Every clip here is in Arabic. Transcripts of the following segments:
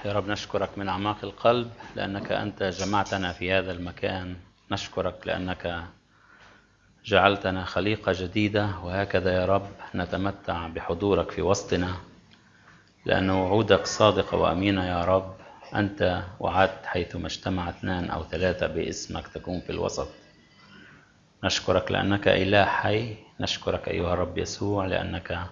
يا رب نشكرك من أعماق القلب لأنك أنت جمعتنا في هذا المكان. نشكرك لأنك جعلتنا خليقة جديدة، وهكذا يا رب نتمتع بحضورك في وسطنا، لأن وعودك صادقة وأمينة يا رب. أنت وعدت حيثما اجتمع 2 أو 3 باسمك تكون في الوسط. نشكرك لأنك إله حي. نشكرك أيها الرب يسوع لأنك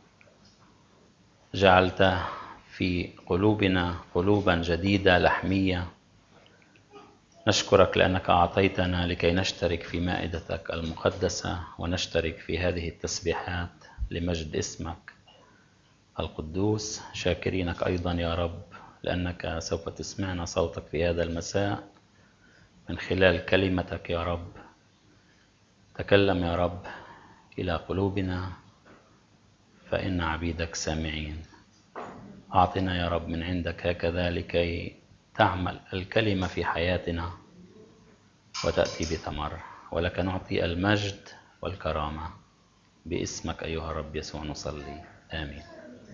جعلت في قلوبنا قلوبا جديدة لحمية. نشكرك لأنك أعطيتنا لكي نشترك في مائدتك المقدسة ونشترك في هذه التسبيحات لمجد اسمك القدوس. شاكرينك أيضا يا رب لأنك سوف تسمعنا صوتك في هذا المساء من خلال كلمتك يا رب. تكلم يا رب إلى قلوبنا فإن عبيدك سامعين. أعطنا يا رب من عندك هكذا لكي تعمل الكلمة في حياتنا وتأتي بثمر، ولك نعطي المجد والكرامة باسمك أيها الرب يسوع نصلي، آمين.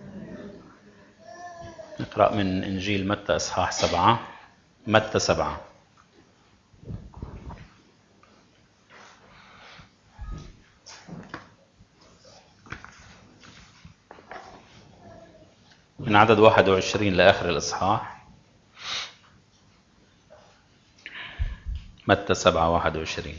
نقرأ من إنجيل متى إصحاح 7. متى 7 من عدد 21 لآخر الإصحاح. متى 7:21.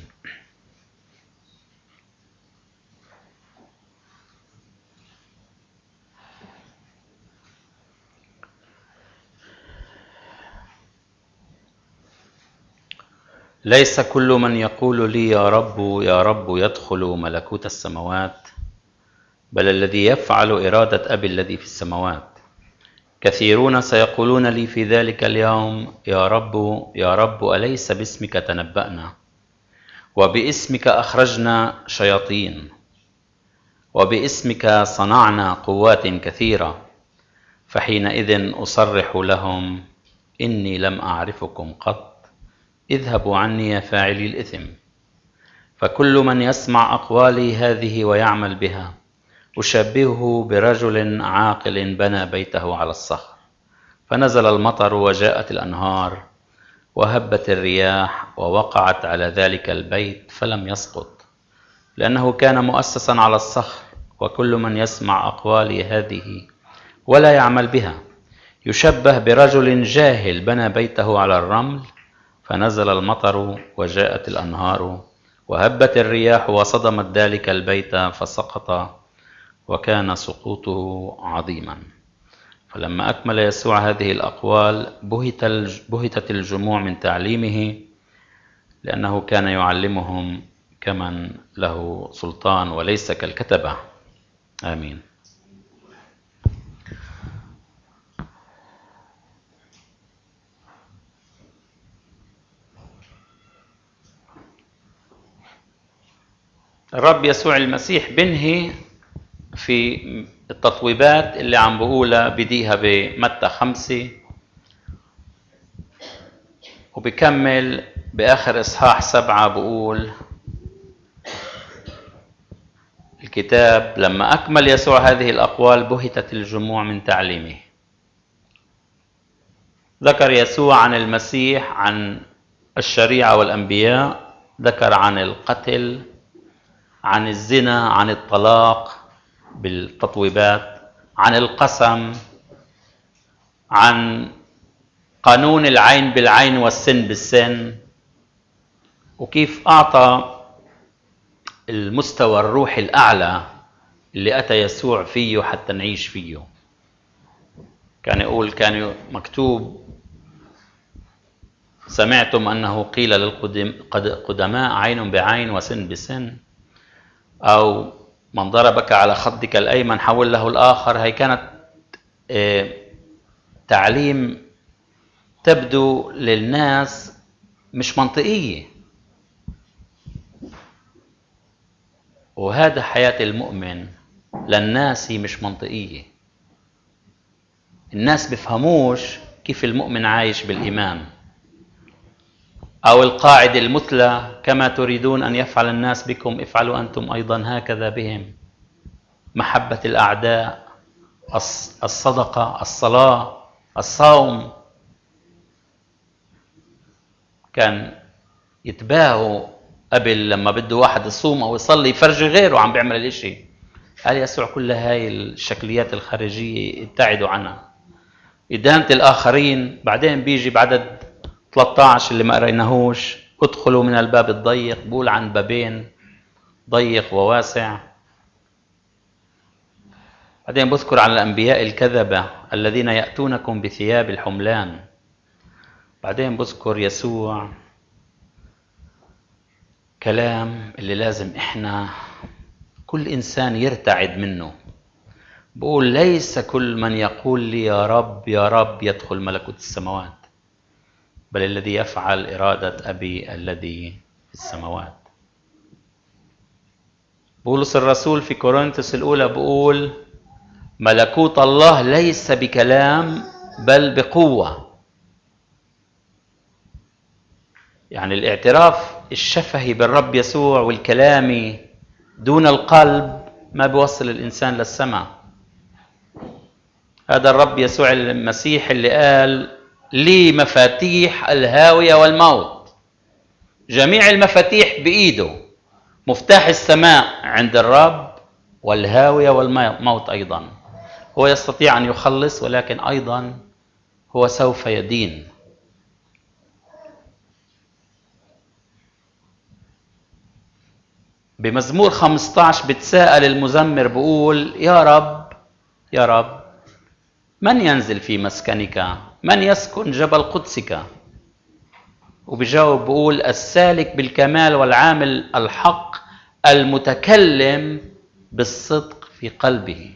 ليس كل من يقول لي يا رب يا رب يدخل ملكوت السماوات، بل الذي يفعل إرادة أبي الذي في السماوات. كثيرون سيقولون لي في ذلك اليوم يا رب يا رب أليس باسمك تنبأنا، وباسمك أخرجنا شياطين، وباسمك صنعنا قوات كثيرة؟ فحينئذ أصرح لهم إني لم أعرفكم قط، اذهبوا عني يا فاعلي الإثم. فكل من يسمع أقوالي هذه ويعمل بها أشبهه برجل عاقل بنى بيته على الصخر، فنزل المطر وجاءت الأنهار وهبت الرياح ووقعت على ذلك البيت فلم يسقط، لأنه كان مؤسسا على الصخر. وكل من يسمع أقوالي هذه ولا يعمل بها يشبه برجل جاهل بنى بيته على الرمل، فنزل المطر وجاءت الأنهار وهبت الرياح وصدمت ذلك البيت فسقط، وكان سقوطه عظيما. فلما أكمل يسوع هذه الأقوال بهتت الجموع من تعليمه، لأنه كان يعلمهم كمن له سلطان وليس كالكتبة. آمين. الرب يسوع المسيح بنهي في التطويبات اللي عم بقولها بديها بمتى 5، وبكمل بآخر إصحاح 7 بقول الكتاب: لما أكمل يسوع هذه الأقوال بهتت الجموع من تعليمه. ذكر يسوع عن المسيح، عن الشريعة والأنبياء، ذكر عن القتل، عن الزنا، عن الطلاق بالتطويبات، عن القسم، عن قانون العين بالعين والسن بالسن، وكيف أعطى المستوى الروحي الأعلى اللي أتى يسوع فيه حتى نعيش فيه. كان يقول، كان مكتوب: سمعتم أنه قيل للقدماء عين بعين وسن بسن، أو من ضربك على خدك الأيمن حول له الآخر. هي كانت تعليم تبدو للناس مش منطقية، وهذا حياة المؤمن للناس هي مش منطقية. الناس بيفهموش كيف المؤمن عايش بالإيمان، أو القاعدة المثلى: كما تريدون أن يفعل الناس بكم افعلوا أنتم أيضا هكذا بهم. محبة الأعداء، الصدقة، الصلاة، الصوم كان يتباهوا قبل لما بده واحد يصوم أو يصلي يفرجي غيره عم بيعمل الاشي. قال يسوع كل هاي الشكليات الخارجية ابتعدوا عنها. إدانة الآخرين. بعدين بيجي بعدد 13 اللي ما قريناهوش، ادخلوا من الباب الضيق، بقول عن بابين، ضيق وواسع. بعدين بذكر عن الأنبياء الكذبة الذين يأتونكم بثياب الحملان. بعدين بذكر يسوع كلام اللي لازم إحنا كل إنسان يرتعد منه. بقول ليس كل من يقول لي يا رب يا رب يدخل ملكوت السماوات، بل الذي يفعل إرادة أبي الذي في السماوات. بولس الرسول في كورنثوس الأولى بقول ملكوت الله ليس بكلام بل بقوة. يعني الاعتراف الشفهي بالرب يسوع والكلامي دون القلب ما بيوصل الإنسان للسماء. هذا الرب يسوع المسيح اللي قال لي مفاتيح الهاوية والموت. جميع المفاتيح بإيده. مفتاح السماء عند الرب والهاوية والموت أيضا. هو يستطيع أن يخلص، ولكن أيضا هو سوف يدين. بمزمور 15 بتساءل المزمر بقول يا رب يا رب من ينزل في مسكنك؟ من يسكن جبل قدسك؟ وبجاوب بقول السالك بالكمال والعامل الحق المتكلم بالصدق في قلبه.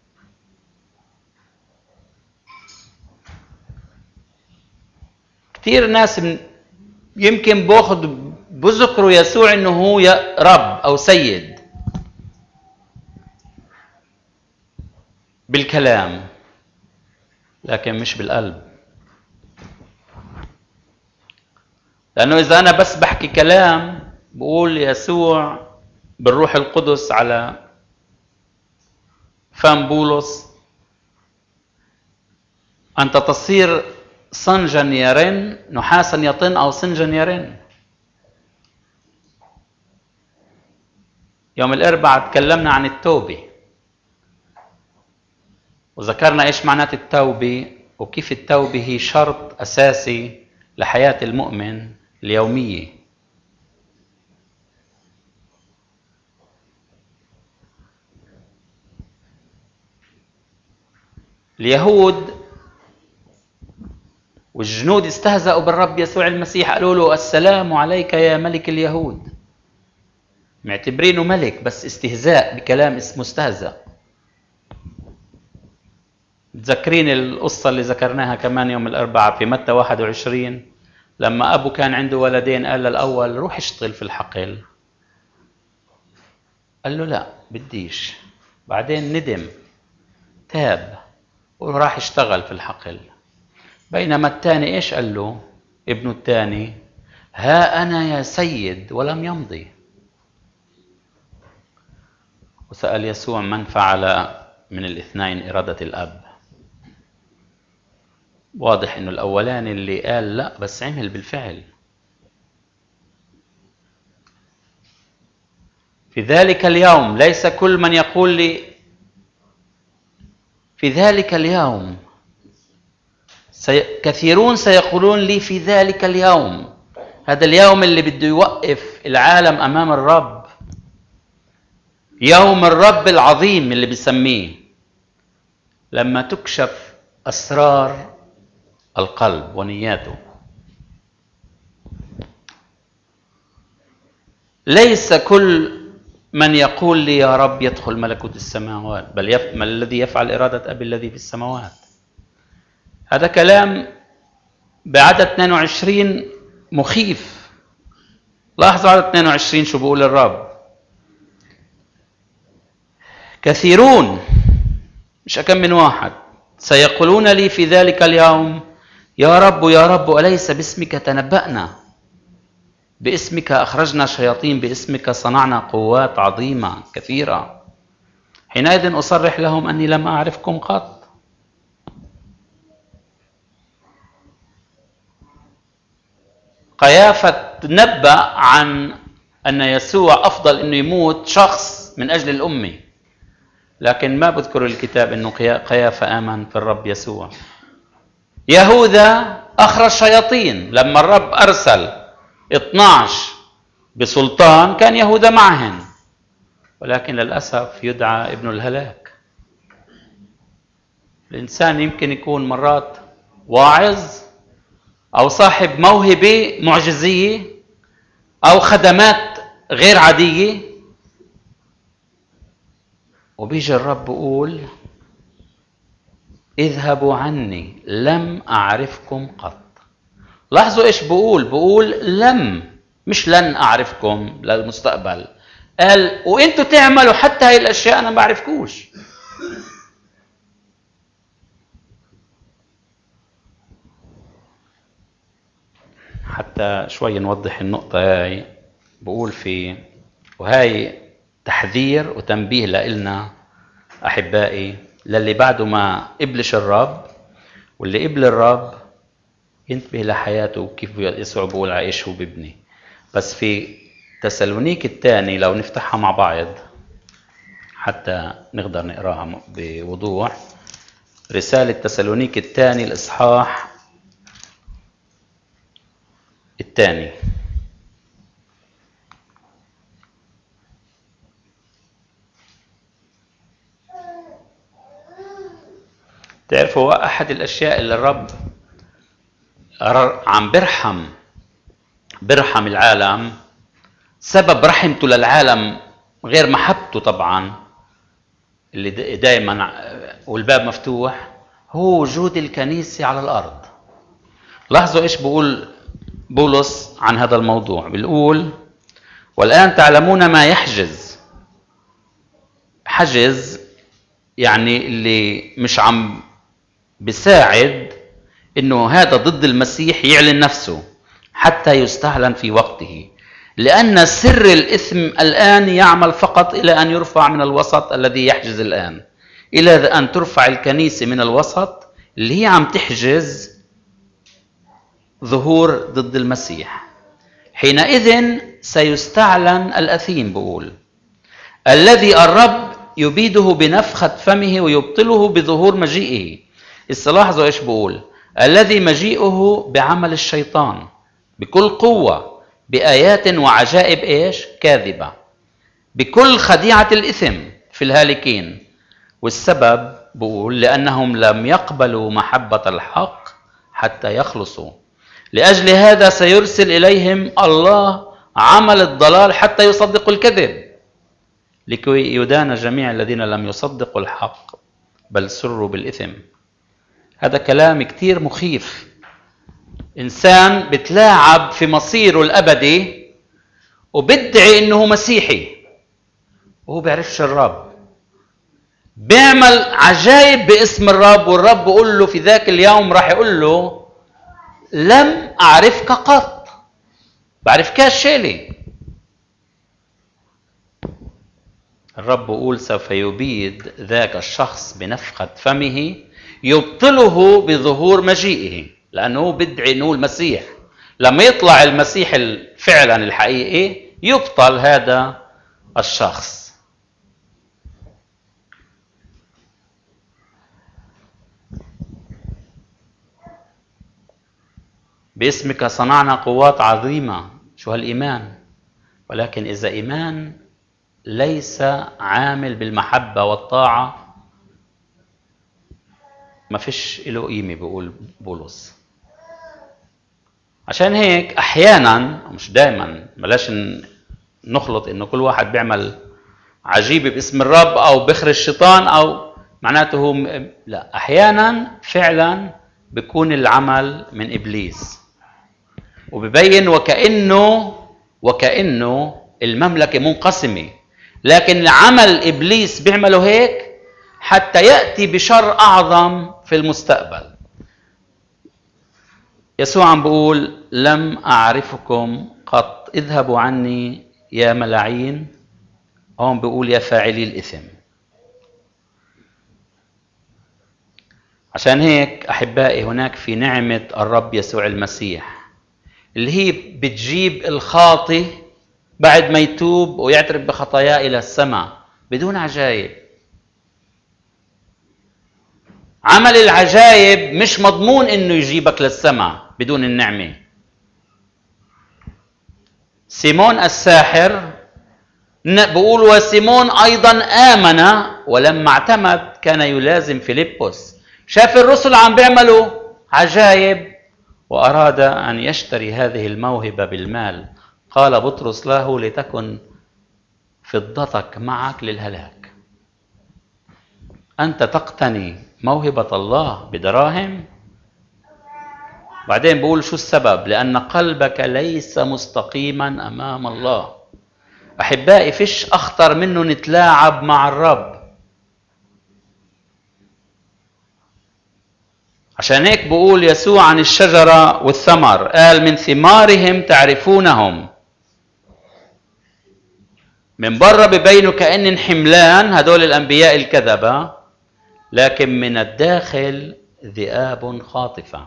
كثير ناس يمكن بذكروا يسوع انه هو رب او سيد بالكلام، لكن مش بالقلب. لانه اذا انا بس بحكي كلام، بقول يسوع بالروح القدس على فم بولس انت تصير صنجا يرن، نحاسا يطن او صنجا يرن. يوم الاربعاء تكلمنا عن التوبه وذكرنا ايش معنات التوبه وكيف التوبه هي شرط اساسي لحياه المؤمن اليوميه. اليهود والجنود استهزأوا بالرب يسوع المسيح، قالوا له السلام عليك يا ملك اليهود، معتبرينه ملك بس استهزاء بكلام اسمه استهزأ. تذكرين القصة اللي ذكرناها كمان يوم الأربعاء في متى 21 لما أبو كان عنده ولدين قال للأول روح اشتغل في الحقل، قال له لا بديش. بعدين ندم تاب وراح اشتغل في الحقل. بينما الثاني ايش قال له ابنه الثاني؟ ها أنا يا سيد، ولم يمضي. وسأل يسوع من فعل من الاثنين إرادة الأب؟ واضح إنه الأولاني اللي قال لا بس عمل بالفعل. في ذلك اليوم ليس كل من يقول لي في ذلك اليوم كثيرون سيقولون لي في ذلك اليوم. هذا اليوم اللي بده يوقف العالم أمام الرب، يوم الرب العظيم اللي بيسميه، لما تكشف أسرار القلب ونياته. ليس كل من يقول لي يا رب يدخل ملكوت السماوات، بل الذي يفعل إرادة أبي الذي في السماوات. هذا كلام بعدد 22 مخيف. لاحظوا عدد 22 شو بيقول الرب. كثيرون مش أكم من واحد سيقولون لي في ذلك اليوم يا رب يا رب أليس باسمك تنبأنا، باسمك أخرجنا شياطين، باسمك صنعنا قوات عظيمة كثيرة. حينئذ أصرح لهم أني لم أعرفكم قط. قيافة تنبأ عن أن يسوع أفضل أنه يموت شخص من أجل الأمة، لكن ما بذكر الكتاب أنه قيافة آمن في الرب يسوع. يهوذا أخرج الشياطين لما الرب أرسل 12 بسلطان، كان يهوذا معهن، ولكن للأسف يدعى ابن الهلاك. الإنسان يمكن يكون مرات واعظ أو صاحب موهبة معجزية أو خدمات غير عادية، وبيجي الرب بيقول اذهبوا عني لم أعرفكم قط. لاحظوا إيش بقول لم، مش لن أعرفكم للمستقبل. قال وإنتوا تعملوا حتى هاي الأشياء أنا ما بعرفكوش. حتى شوي نوضح النقطة هاي، بقول وهاي تحذير وتنبيه لإلنا أحبائي، للي بعده ما قبلش الرب، واللي قبل الرب ينتبه لحياته كيف يسوع بقول عايش هو بابني. بس في تسالونيك الثاني لو نفتحها مع بعض حتى نقدر نقراها بوضوح، رسالة تسالونيك الثاني الإصحاح الثاني. تعرفوا أحد الأشياء اللي الرب عم برحم العالم، سبب رحمته للعالم غير محبته طبعا اللي دائما والباب مفتوح، هو وجود الكنيسة على الأرض. لاحظوا إيش بقول بولس عن هذا الموضوع، بيقول والآن تعلمون ما يحجز. حجز يعني اللي مش عم بيساعد إنه هذا ضد المسيح يعلن نفسه حتى يستعلن في وقته، لأن سر الإثم الآن يعمل فقط إلى أن يرفع من الوسط الذي يحجز الآن، إلى أن ترفع الكنيسة من الوسط اللي هي عم تحجز ظهور ضد المسيح. حينئذ سيستعلن الأثيم، بقول الذي الرب يبيده بنفخة فمه ويبطله بظهور مجيئه. استلاحظوا إيش بقول، الذي مجيئه بعمل الشيطان بكل قوة بآيات وعجائب إيش كاذبة بكل خديعة الإثم في الهالكين. والسبب بقول لأنهم لم يقبلوا محبة الحق حتى يخلصوا. لأجل هذا سيرسل إليهم الله عمل الضلال حتى يصدقوا الكذب، لكي يدان جميع الذين لم يصدقوا الحق بل سروا بالإثم. هذا كلام كتير مخيف. إنسان بتلاعب في مصيره الأبدي وبدعي إنه مسيحي وهو بيعرفش الرب، بيعمل عجائب باسم الرب، والرب بيقول له في ذاك اليوم راح يقول له لم أعرفك قط، بعرفكاش شيلي. الرب يقول سوف يبيد ذاك الشخص بنفخة فمه يبطله بظهور مجيئه، لأنه بدعي أنه المسيح. لما يطلع المسيح فعلا الحقيقي يبطل هذا الشخص. باسمك صنعنا قوات عظيمة. شو هالإيمان؟ ولكن إذا إيمان ليس عامل بالمحبة والطاعة ما فيش له قيمة، بيقول بولس. عشان هيك أحيانا، مش دائما، بلاش نخلط إنه كل واحد بيعمل عجيبة باسم الرب أو بخرج الشيطان أو معناته هو لا، أحيانا فعلا بيكون العمل من إبليس وبيبين وكأنه المملكة منقسمة، لكن عمل إبليس بيعمله هيك حتى يأتي بشر أعظم في المستقبل. يسوع عم بيقول لم أعرفكم قط، اذهبوا عني يا ملاعين. هون بيقول يا فاعلي الإثم. عشان هيك أحبائي هناك في نعمة الرب يسوع المسيح اللي هي بتجيب الخاطئ بعد ما يتوب ويعترف بخطاياه إلى السماء بدون عجائب. عمل العجائب مش مضمون إنه يجيبك للسماء بدون النعمة. سيمون الساحر بقول وسيمون أيضا آمن ولما اعتمد كان يلازم فيلبس. شاف الرسل عم بيعملوا عجائب وأراد أن يشتري هذه الموهبة بالمال. قال بطرس له لتكن فضتك معك للهلاك. أنت تقتني موهبة الله بدراهم؟ بعدين بقول شو السبب؟ لأن قلبك ليس مستقيما أمام الله. أحبائي فيش أخطر منه نتلاعب مع الرب. عشان هيك بقول يسوع عن الشجرة والثمر، قال من ثمارهم تعرفونهم. من بره ببينوا كأن حملان، هدول الأنبياء الكذبة، لكن من الداخل ذئاب خاطفة.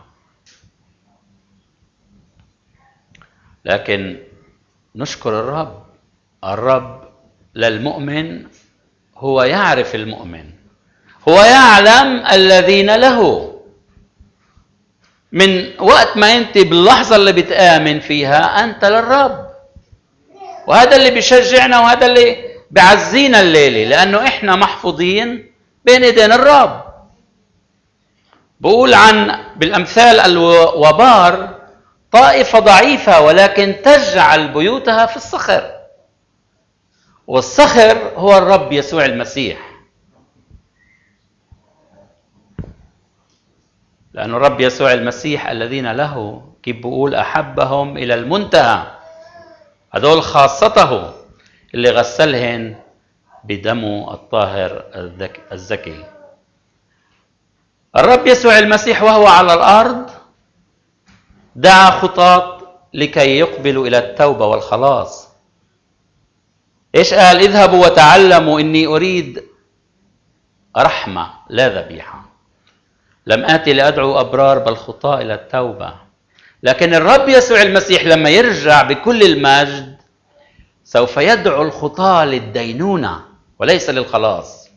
لكن نشكر الرب، الرب للمؤمن هو يعرف المؤمن، هو يعلم الذين له. من وقت ما انت باللحظة اللي بتآمن فيها أنت للرب، وهذا اللي بيشجعنا وهذا اللي بيعزينا الليلة، لأنه إحنا محفوظين بين إيدين الرب. بقول عن بالأمثال الوبار طائفة ضعيفة ولكن تجعل بيوتها في الصخر، والصخر هو الرب يسوع المسيح. لأن الرب يسوع المسيح الذين له كيف بقول أحبهم إلى المنتهى، هذول خاصته اللي غسلهن بدمه الطاهر الزكي. الرب يسوع المسيح وهو على الأرض دعا خطاة لكي يقبلوا إلى التوبة والخلاص. إيش قال؟ اذهبوا وتعلموا إني أريد رحمة لا ذبيحة، لم آتي لأدعو أبرار بل خطاة إلى التوبة. لكن الرب يسوع المسيح لما يرجع بكل المجد سوف يدعو الخطاة للدينونة وليس للخلاص.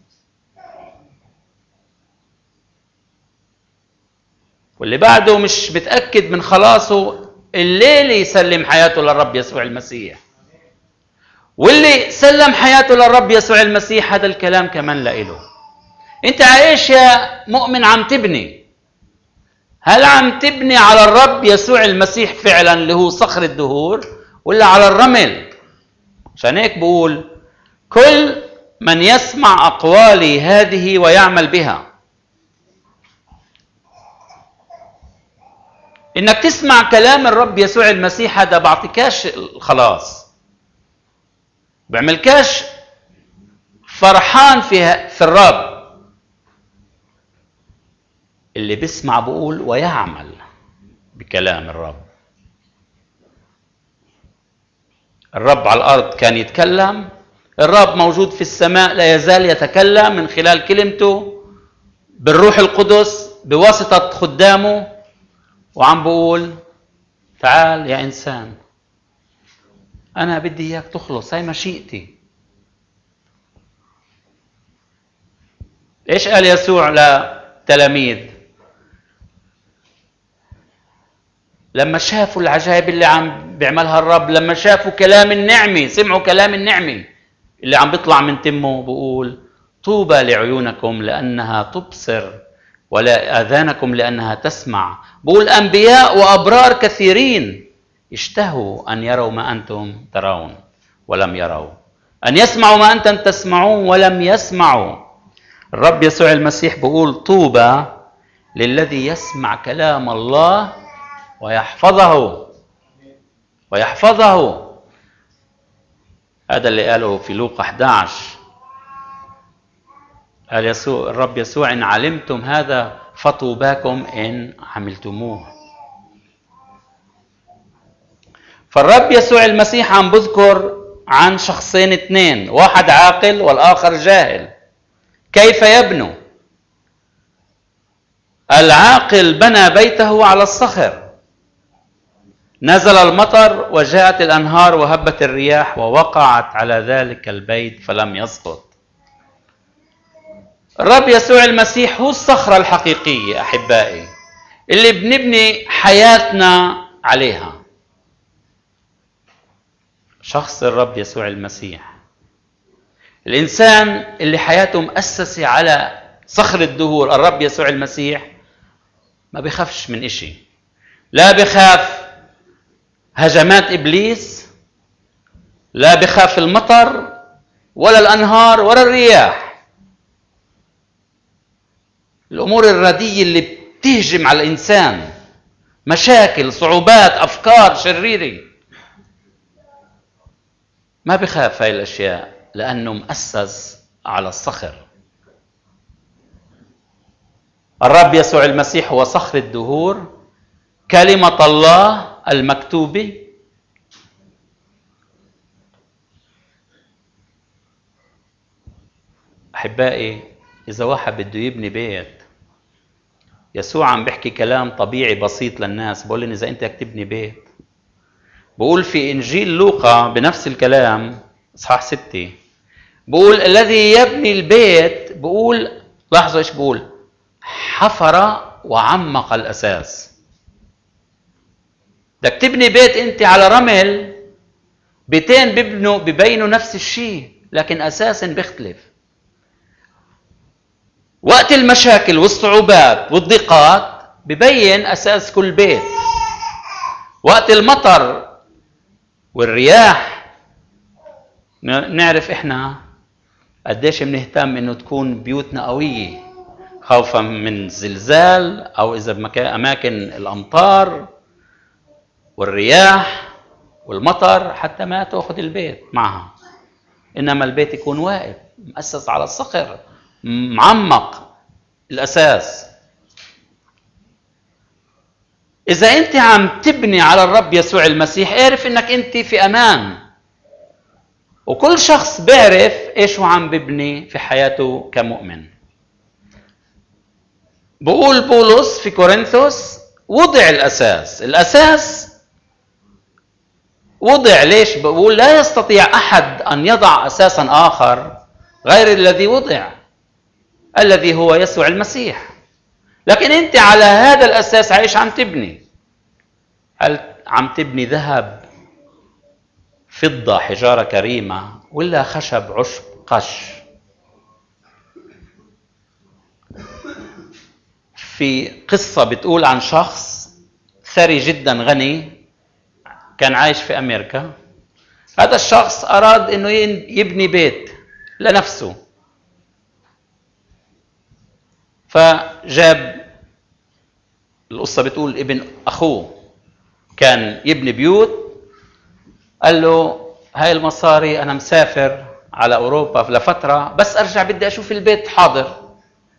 واللي بعده مش بتأكد من خلاصه الليلة يسلم حياته للرب يسوع المسيح، واللي سلم حياته للرب يسوع المسيح هذا الكلام كمان لإله. انت عايش يا مؤمن عم تبني، هل عم تبني على الرب يسوع المسيح فعلا اللي هو صخر الدهور ولا على الرمل؟ عشان هيك بقول كل من يسمع أقوالي هذه ويعمل بها. إنك تسمع كلام الرب يسوع المسيح هذا بعطيكاش الخلاص، بعملكاش فرحان في الرب. اللي بيسمع بقول ويعمل بكلام الرب. الرب على الأرض كان يتكلم، الرب موجود في السماء لا يزال يتكلم من خلال كلمته بالروح القدس بواسطة خدامه، وعم بقول تعال يا إنسان أنا بدي إياك تخلص، هاي مشيئتي. إيش قال يسوع للتلاميذ لما شافوا العجائب اللي عم بيعملها الرب؟ لما شافوا كلام النعمة، سمعوا كلام النعمة اللي عم بيطلع من تمه، بقول طوبى لعيونكم لأنها تبصر ولا آذانكم لأنها تسمع. بقول أنبياء وأبرار كثيرين اشتهوا أن يروا ما أنتم ترون ولم يروا، أن يسمعوا ما أنتم تسمعون ولم يسمعوا. الرب يسوع المسيح بقول طوبى للذي يسمع كلام الله ويحفظه. هذا اللي قاله في لوقا 11. قال يسوع الرب يسوع إن علمتم هذا فطوباكم إن عملتموه. فالرب يسوع المسيح عم بذكر عن شخصين اثنين، واحد عاقل والآخر جاهل. كيف يبنوا؟ العاقل بنى بيته على الصخر، نزل المطر وجاءت الأنهار وهبت الرياح ووقعت على ذلك البيت فلم يسقط. الرب يسوع المسيح هو الصخرة الحقيقية أحبائي اللي بنبني حياتنا عليها. شخص الرب يسوع المسيح، الإنسان اللي حياته مؤسسة على صخر الدهور الرب يسوع المسيح، ما بيخافش من إشي. لا بخاف هجمات إبليس، لا بخاف المطر ولا الأنهار ولا الرياح، الأمور الرديئة اللي بتهجم على الإنسان، مشاكل، صعوبات، أفكار شريرة، ما بخاف هاي الأشياء لأنه مؤسس على الصخر. الرب يسوع المسيح هو صخر الدهور، كلمة الله المكتوبة. أحبائي، إذا واحد بده يبني بيت، يسوع عم بيحكي كلام طبيعي بسيط للناس، بقول لهم إذا أنت بدك تبني بيت، بقول في إنجيل لوقا بنفس الكلام إصحاح 6، بقول الذي يبني البيت، بقول لاحظوا إيش بقول، حفر وعمق الأساس. بدك تبني بيت أنت على رمل، بيتين ببينوا نفس الشيء لكن أساسا بيختلف. وقت المشاكل والصعوبات والضيقات ببين أساس كل بيت. وقت المطر والرياح نعرف إحنا قديش بنهتم إنه تكون بيوتنا قوية، خوفا من زلزال أو إذا أماكن الأمطار والرياح والمطر حتى ما تأخذ البيت معها، إنما البيت يكون واقف مؤسس على الصخر، معمق الأساس. إذا أنت عم تبني على الرب يسوع المسيح، اعرف إنك أنت في أمان. وكل شخص بيعرف إيش هو عم ببني في حياته كمؤمن. بقول بولس في كورنثوس وضع الأساس. الأساس وضع ليش؟ بقول لا يستطيع أحد أن يضع أساسا آخر غير الذي وضع، الذي هو يسوع المسيح. لكن أنت على هذا الأساس عايش عم تبني. هل عم تبني ذهب، فضة، حجارة كريمة، ولا خشب، عشب، قش؟ في قصة بتقول عن شخص ثري جدا غني كان عايش في أمريكا. هذا الشخص أراد أنه يبني بيت لنفسه، فجاب، القصة بتقول ابن أخوه كان يبني بيوت، قال له هاي المصاري أنا مسافر على أوروبا لفترة، بس أرجع بدي أشوف البيت حاضر.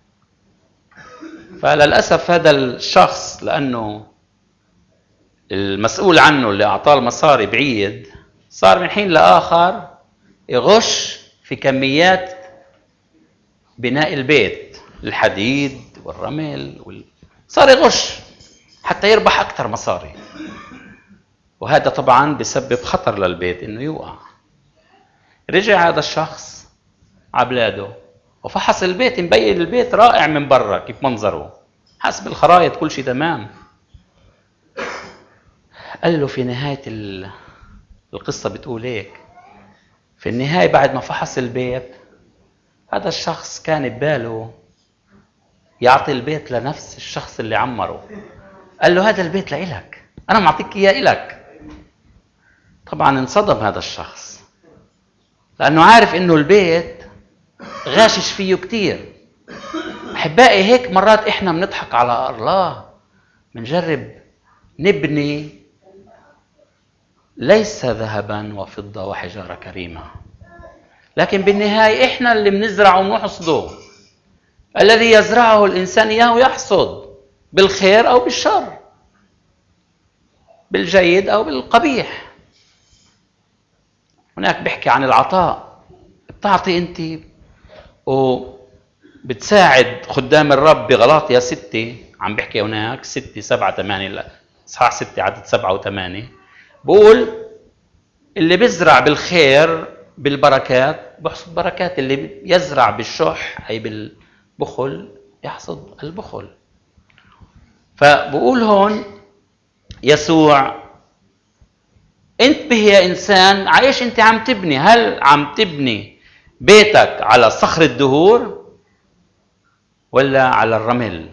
فللأسف هذا الشخص لأنه المسؤول عنه اللي أعطاه المصاري بعيد، صار من حين لآخر يغش في كميات بناء البيت، الحديد والرمل صار يغش حتى يربح أكثر مصاري. وهذا طبعا بسبب خطر للبيت إنه يوقع. رجع هذا الشخص على بلاده وفحص البيت، مبين البيت رائع من برا كيف منظره، حسب الخرائط كل شيء تمام. قال له في نهاية القصة بتقول هيك، في النهاية بعد ما فحص البيت، هذا الشخص كان بباله يعطي البيت لنفس الشخص اللي عمره. قال له هذا البيت لإلك، أنا معطيك إياه إلك. طبعا انصدم هذا الشخص لأنه عارف إنه البيت غاشش فيه كتير. أحبائي، هيك مرات إحنا بنضحك على الله، بنجرب نبني ليس ذهبا وفضة وحجارة كريمة، لكن بالنهاية إحنا اللي بنزرع ونحصده. الذي يزرعه الإنسان إياه يحصد، بالخير أو بالشر، بالجيد أو بالقبيح. هناك بحكي عن العطاء، بتعطي أنت وبتساعد خدام الرب بغلاطيا 6، عم بحكي هناك 6 7 8 إصحاح 6 عدد 7 و8 بقول اللي بيزرع بالخير بالبركات بحصد بركات، اللي يزرع بالشح أي بالبخل يحصد البخل. فبقول هون يسوع انتبه يا إنسان، عايش أنت عم تبني، هل عم تبني بيتك على صخر الدهور ولا على الرمل؟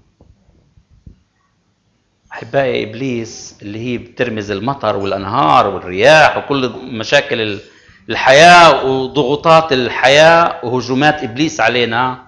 أحبائي إبليس اللي هي بترمز المطر والأنهار والرياح وكل مشاكل الحياة وضغوطات الحياة وهجومات إبليس علينا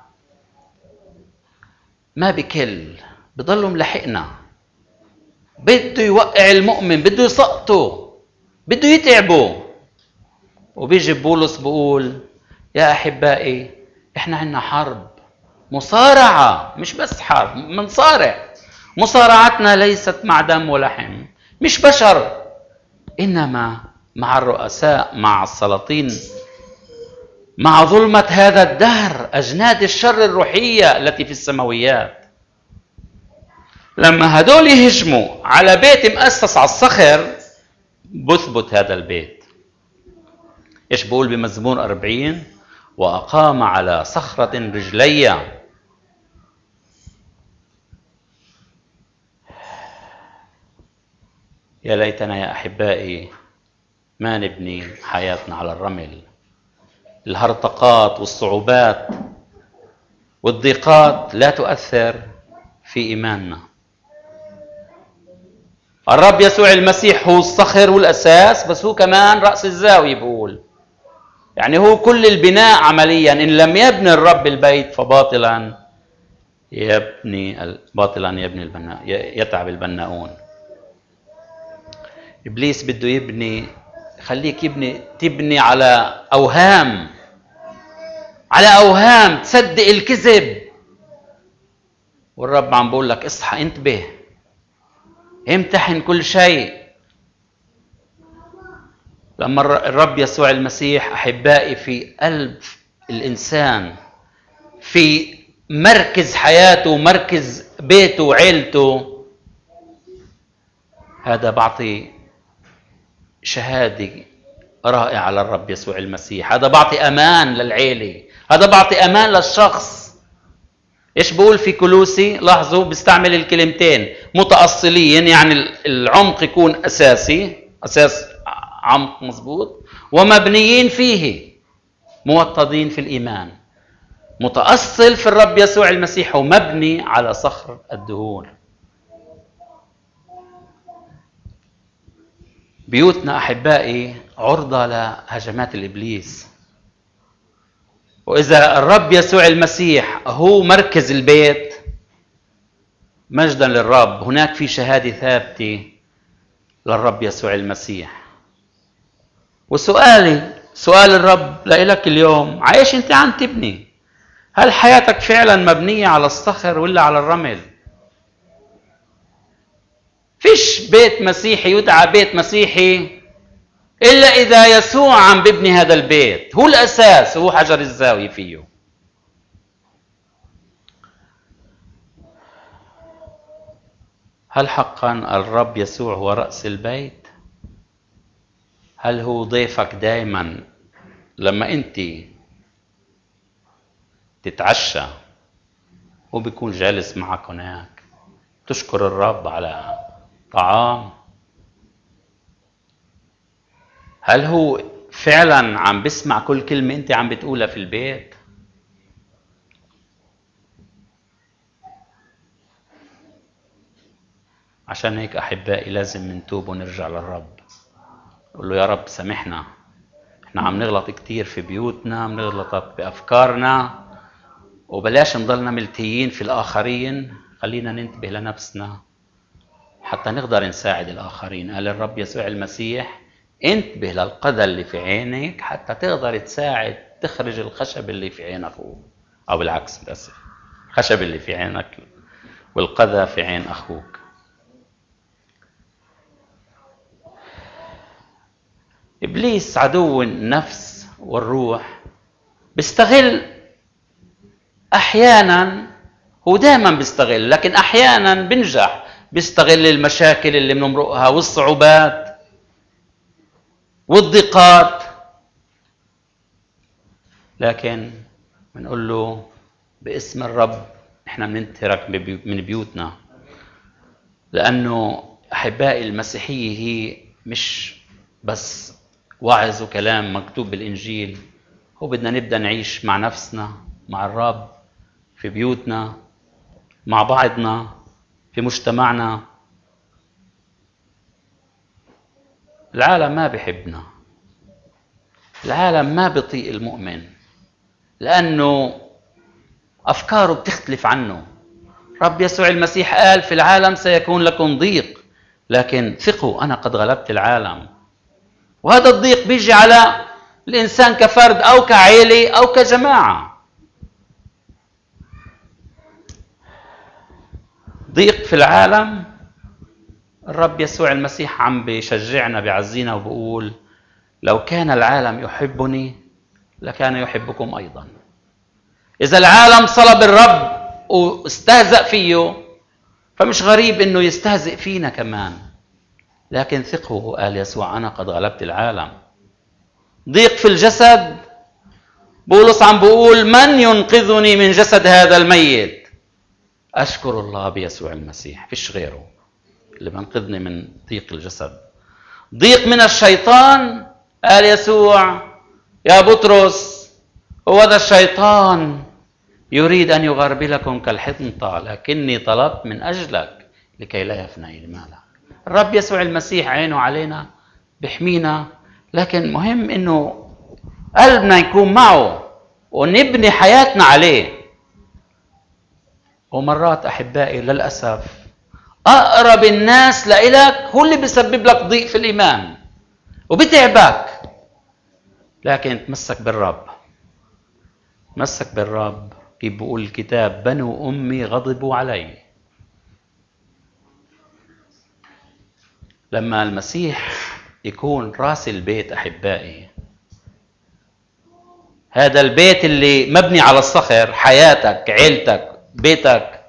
ما بكل، بضلوا ملحقنا، بده يوقع المؤمن، بده يسقطه، بده يتعبه. وبيجي بولس بقول يا أحبائي إحنا عنا حرب، مصارعة، مش بس حرب، منصارع. مصارعتنا ليست مع دم ولحم، مش بشر، إنما مع الرؤساء، مع السلاطين، مع ظلمة هذا الدهر، أجناد الشر الروحية التي في السماويات. لما هدول يهجموا على بيت مؤسس على الصخر بثبت هذا البيت. إيش بقول بمزمور 40؟ وأقام على صخرة رجلي. يا ليتنا يا أحبائي ما نبني حياتنا على الرمل. الهرطقات والصعوبات والضيقات لا تؤثر في إيماننا. الرب يسوع المسيح هو الصخر والأساس، بس هو كمان رأس الزاوية. بقول يعني هو كل البناء عمليا. إن لم يبني الرب البيت فباطلا يبني البناء، يتعب البناؤون. إبليس بده يبني، خليك تبني على أوهام، تصدق الكذب. والرب عم بقول لك اصحى، انتبه، امتحن كل شيء. لما الرب يسوع المسيح أحبائي في قلب الإنسان، في مركز حياته، مركز بيته وعيلته، هذا بعطي شهادة رائعة للرب يسوع المسيح. هذا بعطي أمان للعيلة، هذا بعطي أمان للشخص. إيش بقول في كولوسي؟ لاحظوا بيستعمل الكلمتين متأصلين، يعني العمق يكون أساسي، أساس عمق مظبوط، ومبنيين فيه، موطدين في الإيمان. متأصل في الرب يسوع المسيح ومبني على صخر الدهور. بيوتنا أحبائي عرضة لهجمات الإبليس، وإذا الرب يسوع المسيح هو مركز البيت مجدا للرب، هناك في شهادة ثابتة للرب يسوع المسيح. سؤال الرب لك اليوم، عايش أنت عم تبني؟ هل حياتك فعلا مبنية على الصخر ولا على الرمل؟ فيش بيت مسيحي يدعى بيت مسيحي إلا إذا يسوع عم ببني هذا البيت، هو الأساس، هو حجر الزاوية فيه. هل حقا الرب يسوع هو رأس البيت؟ هل هو ضيفك دائما لما أنت تتعشى هو بيكون جالس معك هناك، تشكر الرب على طعام؟ هل هو فعلا عم بسمع كل كلمة أنت عم بتقولها في البيت؟ عشان هيك أحبائي لازم نتوب ونرجع للرب، نقول له يا رب سامحنا، احنا عم نغلط كتير في بيوتنا، بنغلط بأفكارنا، وبلاش نضلنا ملتيين في الآخرين، خلينا ننتبه لنفسنا حتى نقدر نساعد الآخرين. قال الرب يسوع المسيح انتبه للقذى اللي في عينك حتى تقدر تساعد تخرج الخشب اللي في عين أخوك، أو بالعكس، متأسف، الخشب اللي في عينك والقذى في عين أخوك. إبليس عدو النفس والروح بيستغل أحيانا، هو دائما بيستغل، لكن أحيانا بنجح بيستغل المشاكل اللي بنمرقها والصعوبات والضيقات، لكن بنقول له باسم الرب احنا بننترك من بيوتنا. لأنه أحبائي المسيحية هي مش بس وعظ وكلام مكتوب بالإنجيل، هو بدنا نبدأ نعيش مع نفسنا، مع الرب، في بيوتنا، مع بعضنا، في مجتمعنا. العالم ما بيحبنا، العالم ما بيطيق المؤمن، لأنه أفكاره بتختلف عنه. رب يسوع المسيح قال في العالم سيكون لكم ضيق، لكن ثقوا أنا قد غلبت العالم. وهذا الضيق بيجي على الإنسان كفرد أو كعائلة أو كجماعة. ضيق في العالم، الرب يسوع المسيح عم بيشجعنا بيعزينا وبقول لو كان العالم يحبني لكان يحبكم أيضا. إذا العالم صلب الرب واستهزأ فيه فمش غريب إنه يستهزئ فينا كمان. لكن ثقوا قال يسوع أنا قد غلبت العالم. ضيق في الجسد، بولس عم بقول من ينقذني من جسد هذا الميت؟ أشكر الله بيسوع المسيح، فيش غيره اللي بينقذني من ضيق الجسد. ضيق من الشيطان، قال يسوع يا بطرس هو ذا الشيطان يريد أن يغربلكم كالحنطة، لكني طلبت من أجلك لكي لا يفنى مالك. الرب يسوع المسيح عينه علينا بيحمينا، لكن مهم إنه قلبنا يكون معه ونبني حياتنا عليه. ومرات أحبائي للأسف أقرب الناس لإلك هو اللي بيسبب لك ضيق في الإيمان وبتعبك، لكن تمسك بالرب. تمسك بالرب. كيف بيقول الكتاب بنو أمي غضبوا علي. لما المسيح يكون راس البيت أحبائي، هذا البيت اللي مبني على الصخر، حياتك، عيلتك، بيتك،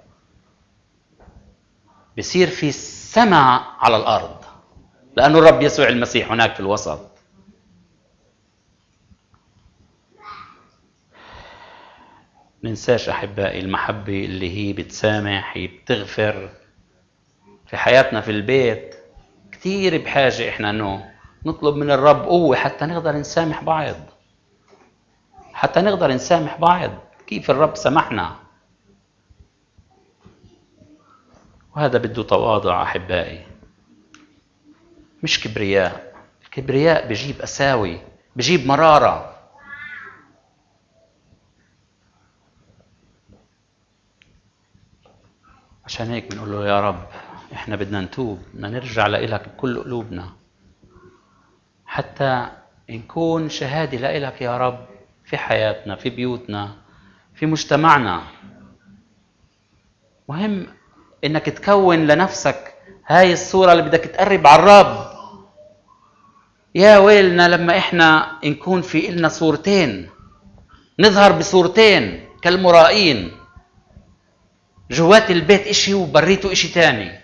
بصير في سماء على الأرض، لأنه الرب يسوع المسيح هناك في الوسط. ننساش أحبائي المحبة اللي هي بتسامح، هي بتغفر في حياتنا في البيت. كتير بحاجة إحنا أنه نطلب من الرب قوة حتى نقدر نسامح بعض، حتى نقدر نسامح بعض كيف الرب سمحنا. وهذا بده تواضع أحبائي، مش كبرياء. الكبرياء بيجيب أساوي، بيجيب مرارة. عشان هيك بنقول له يا رب احنا بدنا نتوب، بدنا نرجع لإلك بكل قلوبنا حتى نكون شهادة لإلك يا رب في حياتنا، في بيوتنا، في مجتمعنا. مهم انك تكون لنفسك هاي الصورة اللي بدك تقرب على الرب. يا ويلنا لما احنا نكون في إلنا صورتين، نظهر بصورتين كالمرائين، جوات البيت اشي وبريته اشي تاني.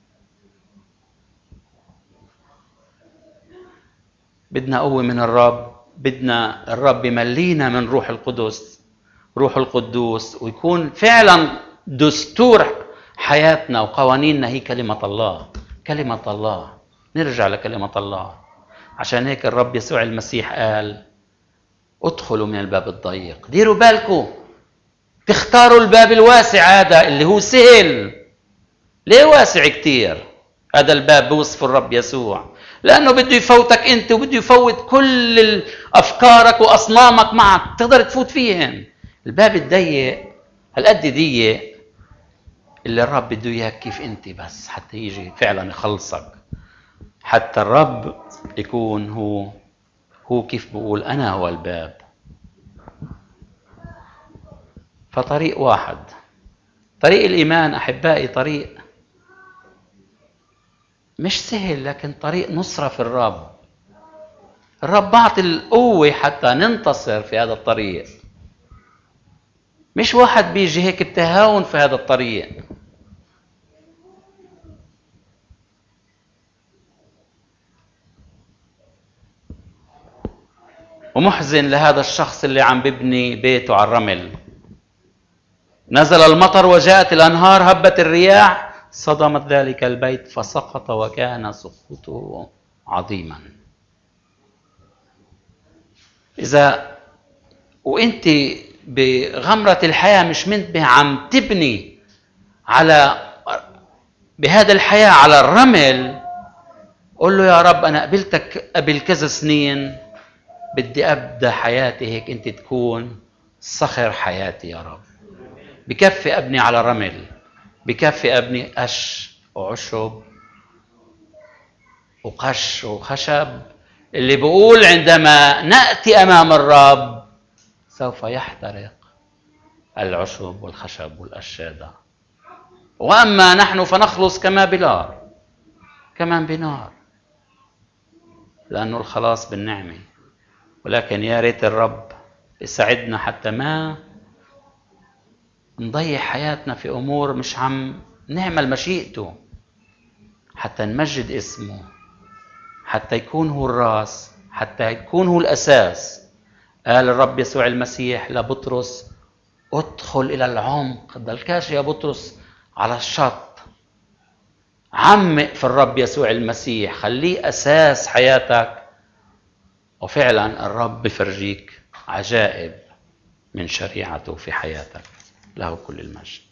بدنا قوة من الرب، بدنا الرب يملينا من روح القدس، روح القدوس، ويكون فعلا دستور حياتنا وقوانيننا هي كلمة الله. كلمة الله، نرجع لكلمة الله. عشان هيك الرب يسوع المسيح قال ادخلوا من الباب الضيق. ديروا بالكم تختاروا الباب الواسع هذا اللي هو سهل. ليه واسع كتير؟ هذا الباب بوصف الرب يسوع، لأنه بده يفوتك أنت وبده يفوت كل أفكارك وأصنامك معك، تقدر تفوت فيهن. الباب الضيق هالقد ضيق اللي الرب بده إياك كيف أنت بس حتى يجي فعلا يخلصك، حتى الرب يكون هو كيف بقول أنا هو الباب. فطريق واحد، طريق الإيمان أحبائي، طريق مش سهل لكن طريق نصرة في الرب. الرب بعطي القوة حتى ننتصر في هذا الطريق. مش واحد بيجي هيك بتهاون في هذا الطريق. ومحزن لهذا الشخص اللي عم ببني بيته على الرمل. نزل المطر وجاءت الأنهار، هبت الرياح، صدمت ذلك البيت فسقط وكان سقوطه عظيما. إذا وإنت بغمرة الحياة مش منتبه عم تبني بهذا الحياة على الرمل، قل له يا رب أنا قبلتك قبل كذا سنين، بدي أبدأ حياتي هيك أنت تكون صخر حياتي يا رب. بكفي أبني على رمل، بكفي أبني قش وعشب وقش وخشب، اللي بقول عندما نأتي أمام الرب سوف يحترق العشب والخشب والأشادة، وأما نحن فنخلص كمان بنار، لأنه الخلاص بالنعمة. ولكن يا ريت الرب يساعدنا حتى ما نضيع حياتنا في أمور مش عم نعمل مشيئته، حتى نمجد اسمه، حتى يكون هو الراس، حتى يكون هو الأساس. قال الرب يسوع المسيح لبطرس ادخل إلى العمق، ضلكاش يا بطرس على الشط، عمق في الرب يسوع المسيح، خليه أساس حياتك. وفعلا الرب بفرجيك عجائب من شريعته في حياتك. له كل المجد.